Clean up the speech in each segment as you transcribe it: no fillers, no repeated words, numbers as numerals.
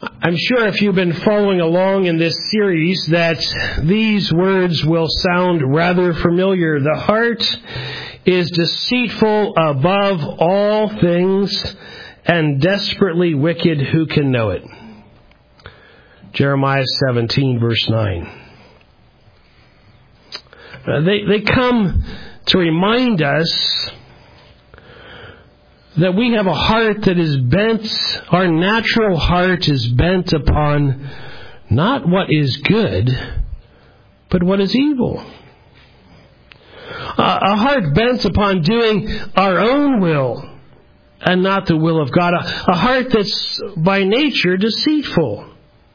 I'm sure if you've been following along in this series that these words will sound rather familiar. The heart is deceitful above all things and desperately wicked. Who can know it? Jeremiah 17, verse 9. They come to remind us that we have a heart that is bent, our natural heart is bent upon not what is good, but what is evil. A heart bent upon doing our own will and not the will of God. A heart that's by nature deceitful.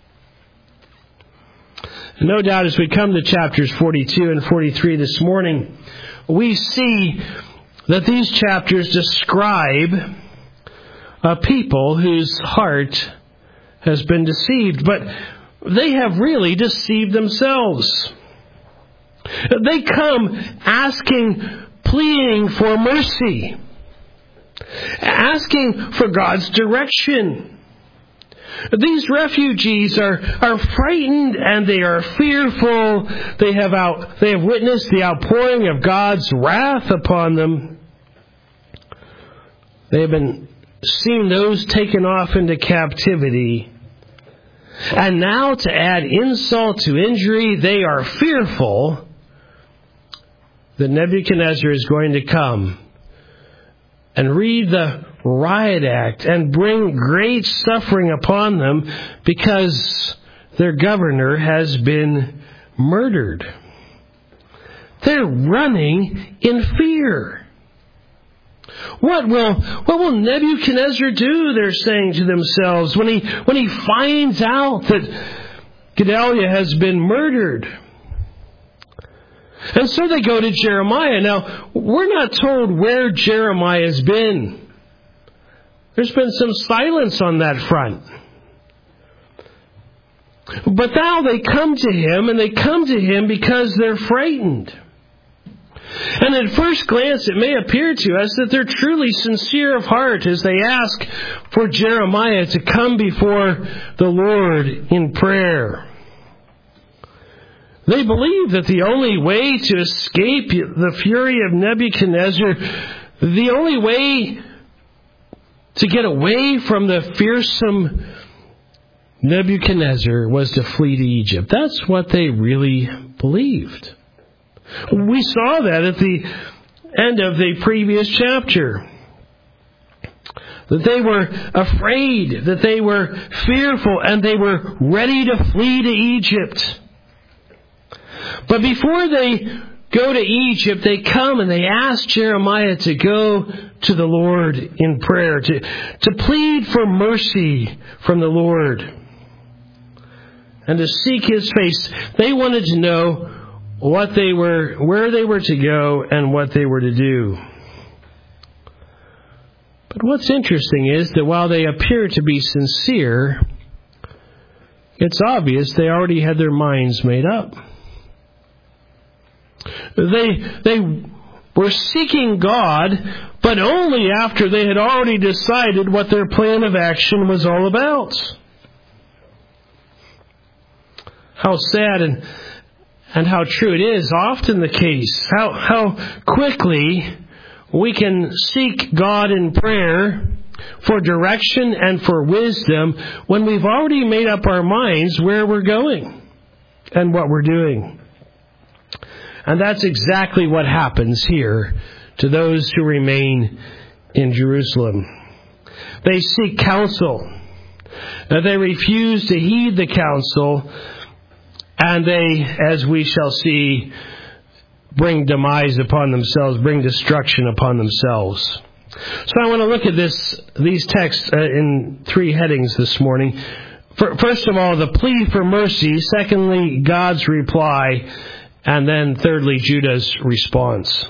No doubt as we come to chapters 42 and 43 this morning, we see that these chapters describe a people whose heart has been deceived, but they have really deceived themselves. They come pleading for mercy, asking for God's direction. These refugees are frightened and they are fearful. They have witnessed the outpouring of God's wrath upon them. They have seen those taken off into captivity. And now to add insult to injury, they are fearful that Nebuchadnezzar is going to come and read the riot act and bring great suffering upon them because their governor has been murdered. They're running in fear. What will Nebuchadnezzar do, they're saying to themselves, when he finds out that Gedaliah has been murdered? And so they go to Jeremiah. Now, we're not told where Jeremiah has been. There's been some silence on that front. But now they come to him, and they come to him because they're frightened. And at first glance, it may appear to us that they're truly sincere of heart as they ask for Jeremiah to come before the Lord in prayer. They believe that the only way to escape the fury of Nebuchadnezzar, the only way to get away from the fearsome Nebuchadnezzar was to flee to Egypt. That's what they really believed. We saw that at the end of the previous chapter. That they were afraid, that they were fearful, and they were ready to flee to Egypt. But before they go to Egypt, they come and they ask Jeremiah to go to the Lord in prayer, to plead for mercy from the Lord, and to seek His face. They wanted to know where they were to go and what they were to do. But what's interesting is that while they appear to be sincere, it's obvious they already had their minds made up. They were seeking God, but only after they had already decided what their plan of action was all about. How sad and how true it is, often the case. How quickly we can seek God in prayer for direction and for wisdom when we've already made up our minds where we're going and what we're doing. And that's exactly what happens here to those who remain in Jerusalem. They seek counsel. They refuse to heed the counsel. And they, as we shall see, bring demise upon themselves, bring destruction upon themselves. So I want to look at these texts in three headings this morning. First of all, the plea for mercy. Secondly, God's reply. And then thirdly, Judah's response.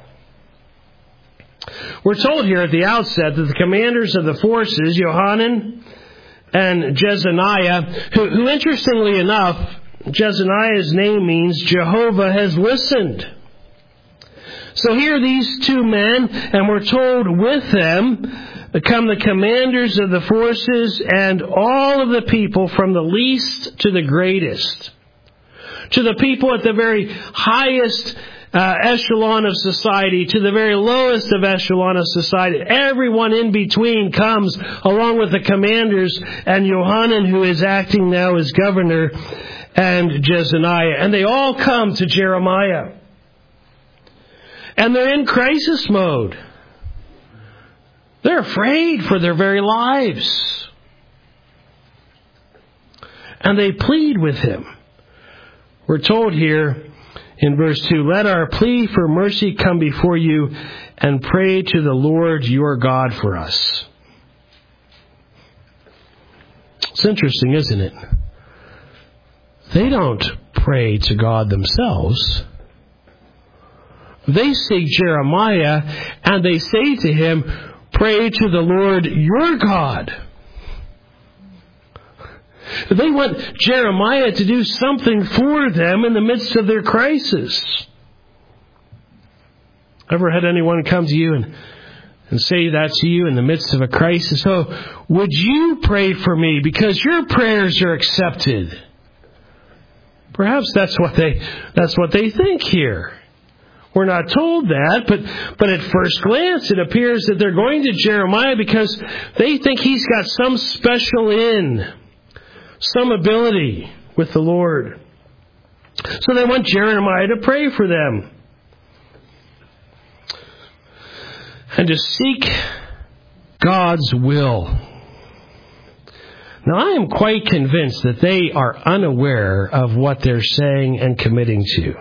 We're told here at the outset that the commanders of the forces, Johanan and Jezaniah, who interestingly enough, Jezaniah's name means Jehovah has listened. So here these two men, and we're told with them, come the commanders of the forces and all of the people, from the least to the greatest. To the people at the very highest echelon of society, to the very lowest of echelon of society. Everyone in between comes along with the commanders and Johanan, who is acting now as governor, and Jezaniah. And they all come to Jeremiah. And they're in crisis mode. They're afraid for their very lives. And they plead with him. We're told here in verse 2, "Let our plea for mercy come before you, and pray to the Lord your God for us." It's interesting, isn't it? They don't pray to God themselves. They seek Jeremiah, and they say to him, "Pray to the Lord your God." They want Jeremiah to do something for them in the midst of their crisis. Ever had anyone come to you and say that to you in the midst of a crisis? "Oh, would you pray for me because your prayers are accepted?" Perhaps that's what they think here. We're not told that, but at first glance it appears that they're going to Jeremiah because they think he's got some special some ability with the Lord. So they want Jeremiah to pray for them. And to seek God's will. Now, I am quite convinced that they are unaware of what they're saying and committing to.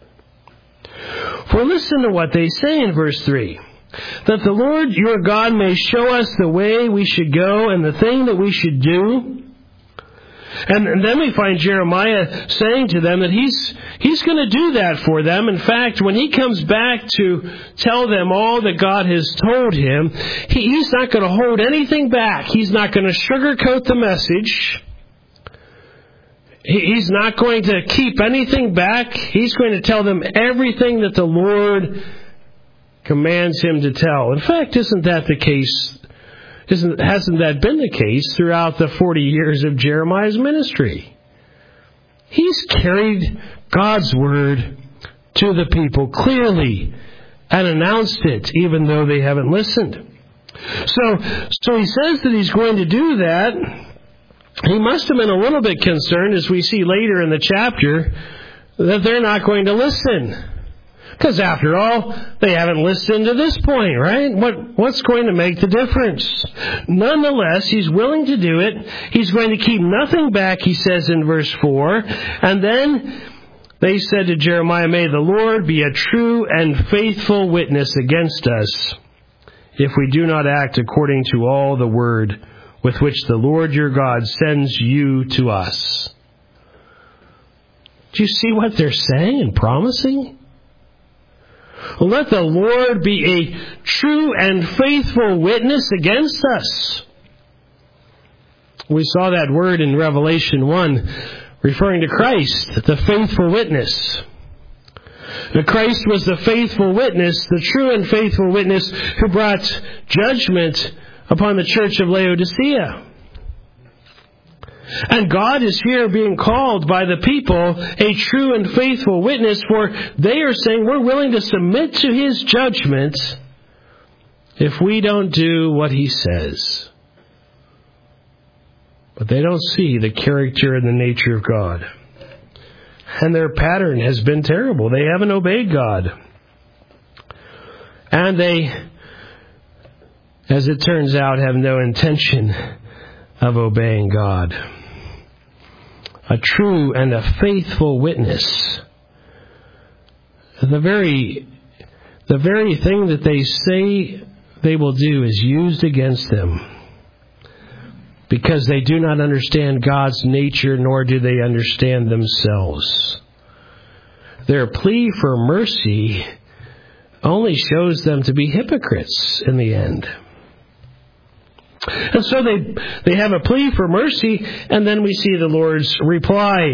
For listen to what they say in verse 3. "That the Lord your God may show us the way we should go and the thing that we should do." And then we find Jeremiah saying to them that he's going to do that for them. In fact, when he comes back to tell them all that God has told him, he's not going to hold anything back. He's not going to sugarcoat the message. He's not going to keep anything back. He's going to tell them everything that the Lord commands him to tell. In fact, isn't that the case? Hasn't that been the case throughout the 40 years of Jeremiah's ministry? He's carried God's word to the people clearly and announced it, even though they haven't listened. So he says that he's going to do that. He must have been a little bit concerned, as we see later in the chapter, that they're not going to listen. Because after all, they haven't listened to this point, right? What's going to make the difference? Nonetheless, he's willing to do it. He's going to keep nothing back, he says in verse 4. And then they said to Jeremiah, "May the Lord be a true and faithful witness against us, if we do not act according to all the word with which the Lord your God sends you to us." Do you see what they're saying and promising? "Let the Lord be a true and faithful witness against us." We saw that word in Revelation 1, referring to Christ, the faithful witness. Christ was the faithful witness, the true and faithful witness who brought judgment upon the church of Laodicea. And God is here being called by the people a true and faithful witness, for they are saying we're willing to submit to his judgment if we don't do what he says. But they don't see the character and the nature of God. And their pattern has been terrible. They haven't obeyed God. And they, as it turns out, have no intention of obeying God. A true and a faithful witness. The very thing that they say they will do is used against them, because they do not understand God's nature, nor do they understand themselves. Their plea for mercy only shows them to be hypocrites in the end. And so they have a plea for mercy, and then we see the Lord's reply.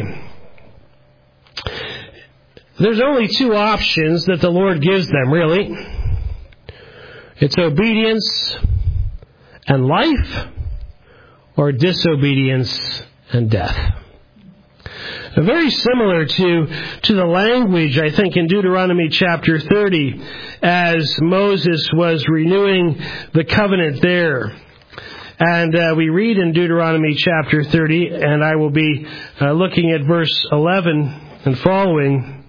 There's only two options that the Lord gives them, really. It's obedience and life, or disobedience and death. Very similar to the language, I think, in Deuteronomy chapter 30, as Moses was renewing the covenant there. And we read in Deuteronomy chapter 30, and I will be looking at verse 11 and following.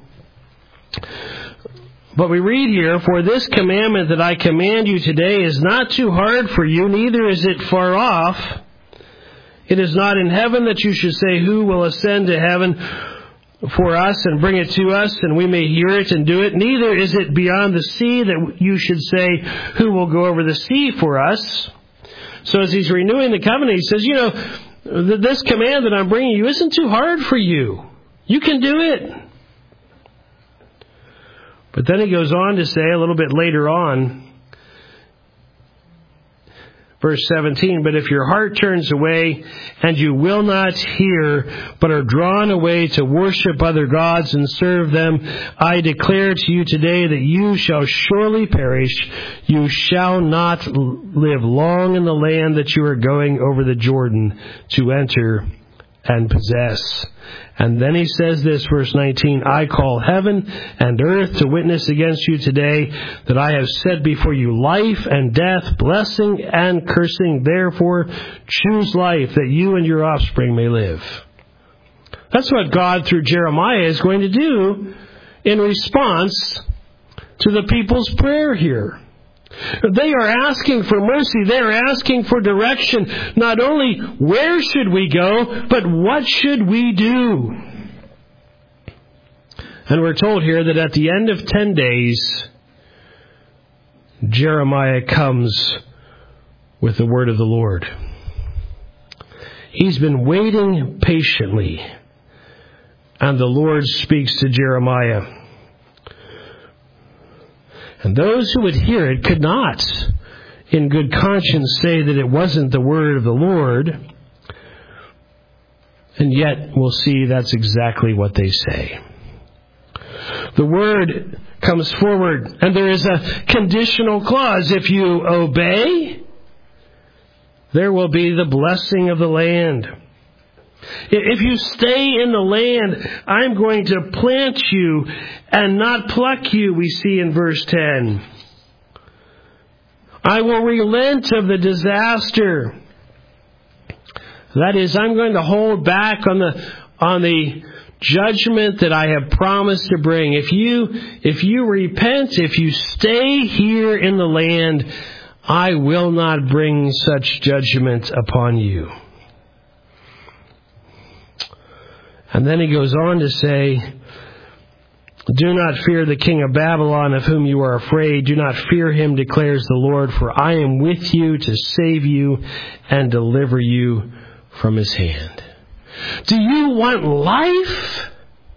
But we read here, "For this commandment that I command you today is not too hard for you, neither is it far off. It is not in heaven that you should say, who will ascend to heaven for us and bring it to us, and we may hear it and do it. Neither is it beyond the sea that you should say, who will go over the sea for us." So as he's renewing the covenant, he says, this command that I'm bringing you isn't too hard for you. You can do it. But then he goes on to say a little bit later on, verse 17, "But if your heart turns away and you will not hear, but are drawn away to worship other gods and serve them, I declare to you today that you shall surely perish. You shall not live long in the land that you are going over the Jordan to enter and possess." And then he says this, verse 19, "I call heaven and earth to witness against you today that I have set before you life and death, blessing and cursing. Therefore, choose life that you and your offspring may live." That's what God, through Jeremiah, is going to do in response to the people's prayer here. They are asking for mercy. They are asking for direction. Not only where should we go, but what should we do? And we're told here that at the end of 10 days, Jeremiah comes with the word of the Lord. He's been waiting patiently, and the Lord speaks to Jeremiah. And those who would hear it could not, in good conscience, say that it wasn't the word of the Lord. And yet, we'll see that's exactly what they say. The word comes forward, and there is a conditional clause. If you obey, there will be the blessing of the land. If you stay in the land, I'm going to plant you and not pluck you, we see in verse 10. I will relent of the disaster. That is, I'm going to hold back on the judgment that I have promised to bring. If you repent, if you stay here in the land, I will not bring such judgment upon you. And then he goes on to say, do not fear the king of Babylon, of whom you are afraid. Do not fear him, declares the Lord, for I am with you to save you and deliver you from his hand. Do you want life?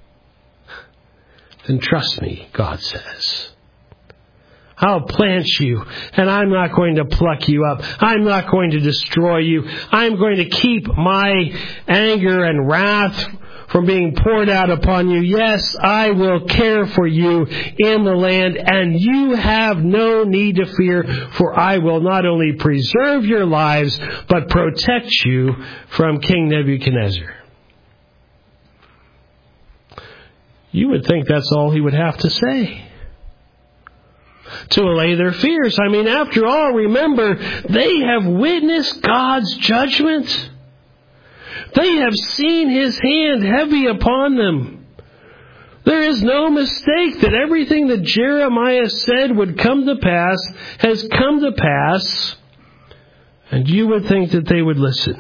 Then trust me, God says. I'll plant you, and I'm not going to pluck you up. I'm not going to destroy you. I'm going to keep my anger and wrath from being poured out upon you. Yes, I will care for you in the land, and you have no need to fear, for I will not only preserve your lives, but protect you from King Nebuchadnezzar. You would think that's all he would have to say to allay their fears. I mean, after all, remember, they have witnessed God's judgment. They have seen his hand heavy upon them. There is no mistake that everything that Jeremiah said would come to pass has come to pass, and you would think that they would listen.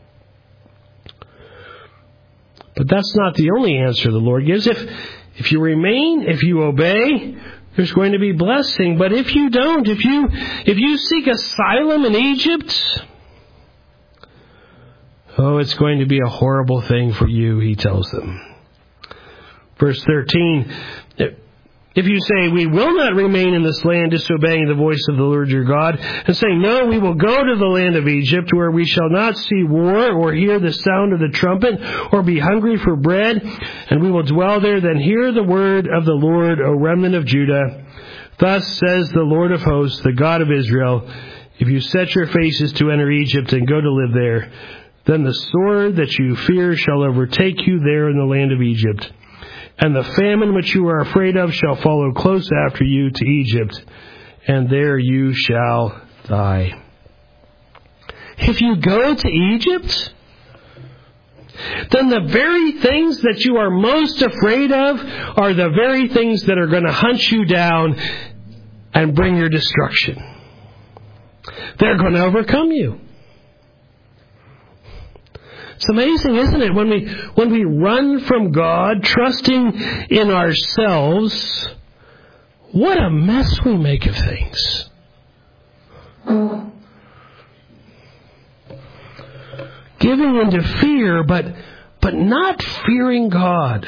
But that's not the only answer the Lord gives. If you remain, if you obey, there's going to be blessing. But if you don't, if you seek asylum in Egypt, it's going to be a horrible thing for you, he tells them. Verse 13, if you say, we will not remain in this land, disobeying the voice of the Lord your God, and say, no, we will go to the land of Egypt, where we shall not see war, or hear the sound of the trumpet, or be hungry for bread, and we will dwell there, then hear the word of the Lord, O remnant of Judah. Thus says the Lord of hosts, the God of Israel, if you set your faces to enter Egypt and go to live there, then the sword that you fear shall overtake you there in the land of Egypt. And the famine which you are afraid of shall follow close after you to Egypt, and there you shall die. If you go to Egypt, then the very things that you are most afraid of are the very things that are going to hunt you down and bring your destruction. They're going to overcome you. It's amazing, isn't it? When we run from God, trusting in ourselves, what a mess we make of things. Giving into fear, but not fearing God.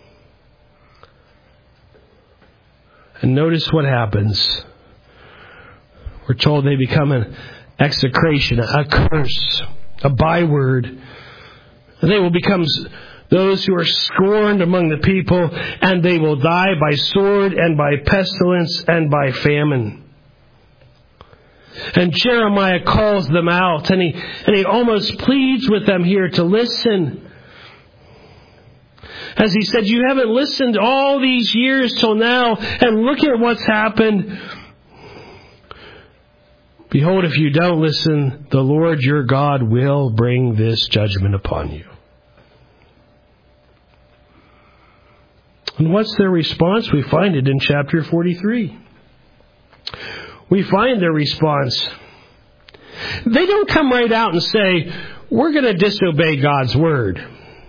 And notice what happens. We're told they become an execration, a curse, a byword. They will become those who are scorned among the people, and they will die by sword and by pestilence and by famine. And Jeremiah calls them out, and he almost pleads with them here to listen. As he said, you haven't listened all these years till now, and look at what's happened. Behold, if you don't listen, the Lord your God will bring this judgment upon you. And what's their response? We find it in chapter 43. We find their response. They don't come right out and say, we're going to disobey God's word.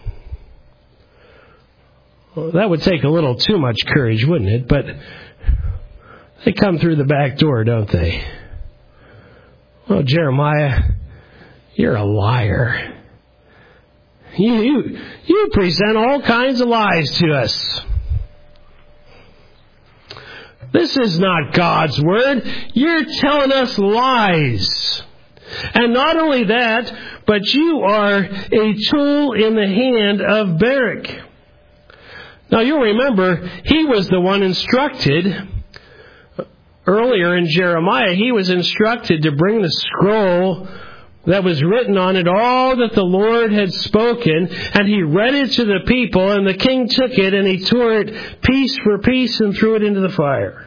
Well, that would take a little too much courage, wouldn't it? But they come through the back door, don't they? Well, Jeremiah, you're a liar. You present all kinds of lies to us. This is not God's word. You're telling us lies. And not only that, but you are a tool in the hand of Baruch. Now you'll remember, he was the one instructed. Earlier in Jeremiah, he was instructed to bring the scroll that was written on it, all that the Lord had spoken, and he read it to the people, and the king took it and he tore it piece for piece and threw it into the fire.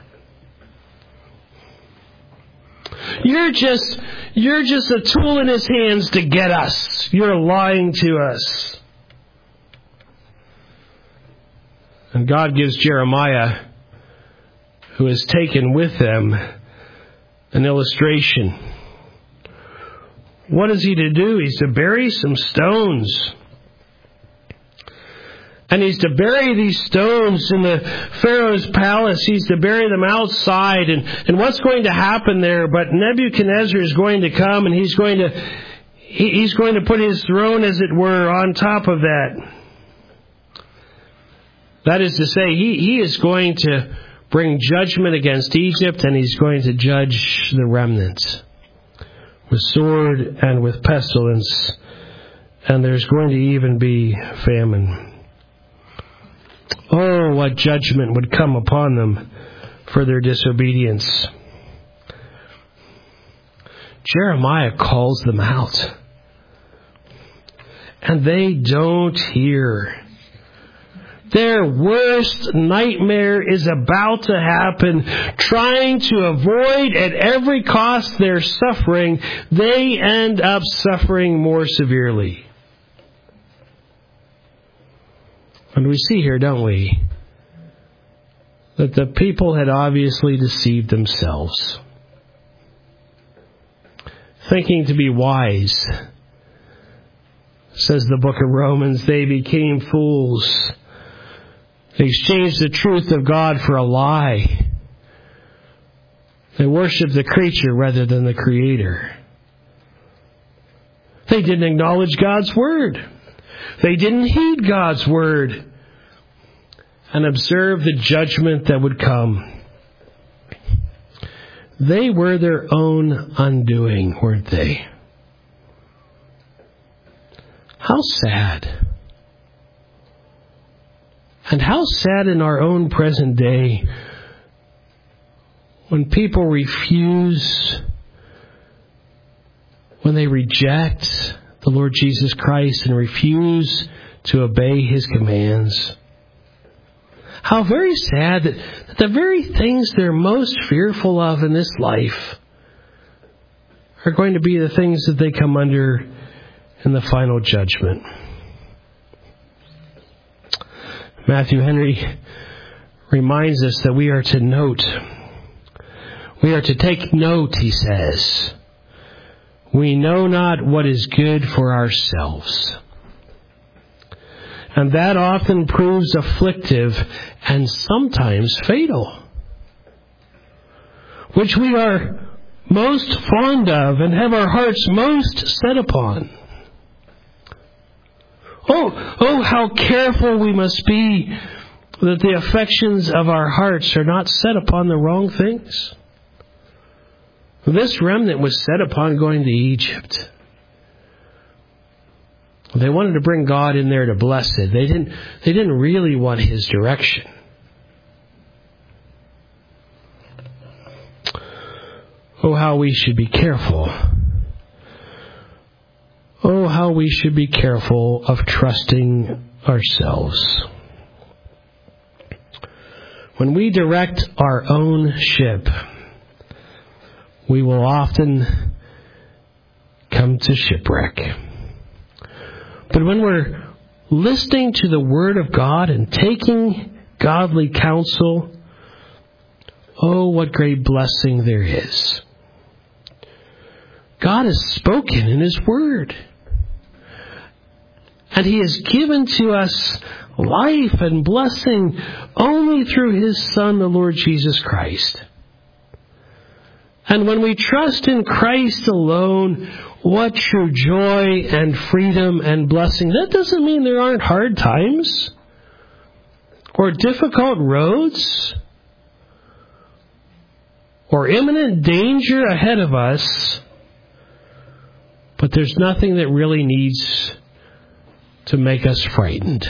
You're just a tool in his hands to get us. You're lying to us. And God gives Jeremiah, who is taken with them, an illustration. What is he to do? He's to bury some stones. And he's to bury these stones in the Pharaoh's palace. He's to bury them outside. And what's going to happen there? But Nebuchadnezzar is going to come, and he's going to put his throne, as it were, on top of that. That is to say, he is going to bring judgment against Egypt, and he's going to judge the remnant with sword and with pestilence, and there's going to even be famine. Oh, what judgment would come upon them for their disobedience. Jeremiah calls them out, and they don't hear. Their worst nightmare is about to happen. Trying to avoid at every cost their suffering, they end up suffering more severely. And we see here, don't we, that the people had obviously deceived themselves, thinking to be wise. Says the book of Romans, they became fools. They exchanged the truth of God for a lie. They worshiped the creature rather than the Creator. They didn't acknowledge God's word. They didn't heed God's word and observe the judgment that would come. They were their own undoing, weren't they? How sad. And how sad in our own present day when people refuse when they reject the Lord Jesus Christ and refuse to obey His commands. How very sad that the very things they're most fearful of in this life are going to be the things that they come under in the final judgment. Matthew Henry reminds us that we are to note. We are to take note, he says. We know not what is good for ourselves. And that often proves afflictive and sometimes fatal, which we are most fond of and have our hearts most set upon. Oh, how careful we must be that the affections of our hearts are not set upon the wrong things. This remnant was set upon going to Egypt. They wanted to bring God in there to bless it. They didn't really want His direction. Oh, how we should be careful. Oh, how we should be careful of trusting ourselves. When we direct our own ship, we will often come to shipwreck. But when we're listening to the Word of God and taking godly counsel, oh, what great blessing there is. God has spoken in His Word. And He has given to us life and blessing only through His Son, the Lord Jesus Christ. And when we trust in Christ alone, what true joy and freedom and blessing. That doesn't mean there aren't hard times or difficult roads or imminent danger ahead of us. But there's nothing that really needs to make us frightened.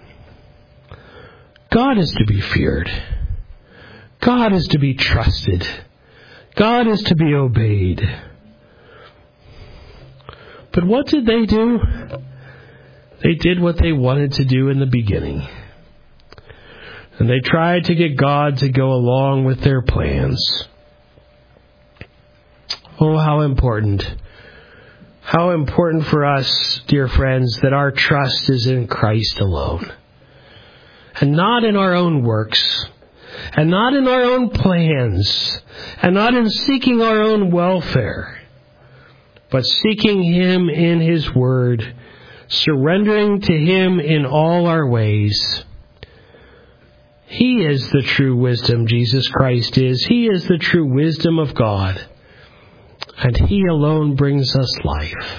God is to be feared. God is to be trusted. God is to be obeyed. But what did they do? They did what they wanted to do in the beginning. And they tried to get God to go along with their plans. Oh, how important. How important for us, dear friends, that our trust is in Christ alone. And not in our own works. And not in our own plans. And not in seeking our own welfare. But seeking Him in His Word. Surrendering to Him in all our ways. He is the true wisdom, Jesus Christ is. He is the true wisdom of God. And He alone brings us life.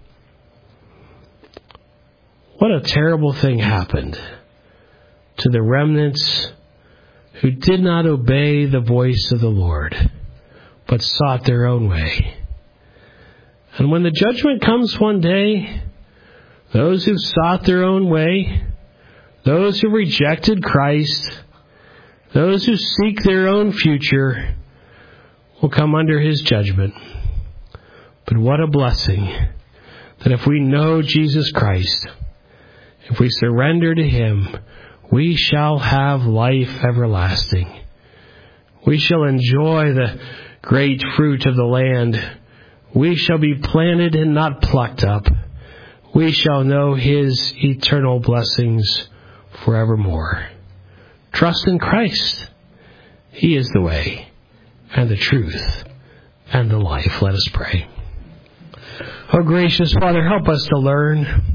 What a terrible thing happened to the remnants who did not obey the voice of the Lord, but sought their own way. And when the judgment comes one day, those who sought their own way, those who rejected Christ, those who seek their own future, will come under His judgment. But what a blessing that if we know Jesus Christ, if we surrender to Him, we shall have life everlasting. We shall enjoy the great fruit of the land. We shall be planted and not plucked up. We shall know His eternal blessings forevermore. Trust in Christ. He is the way and the truth and the life. Let us pray. Oh, gracious Father, help us to learn.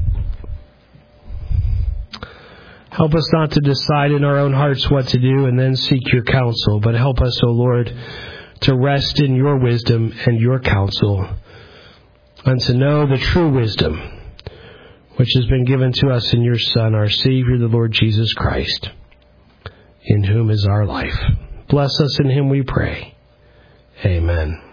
Help us not to decide in our own hearts what to do and then seek Your counsel, but help us, O Lord, to rest in Your wisdom and Your counsel, and to know the true wisdom which has been given to us in Your Son, our Savior, the Lord Jesus Christ, in whom is our life. Bless us in Him, we pray. Amen.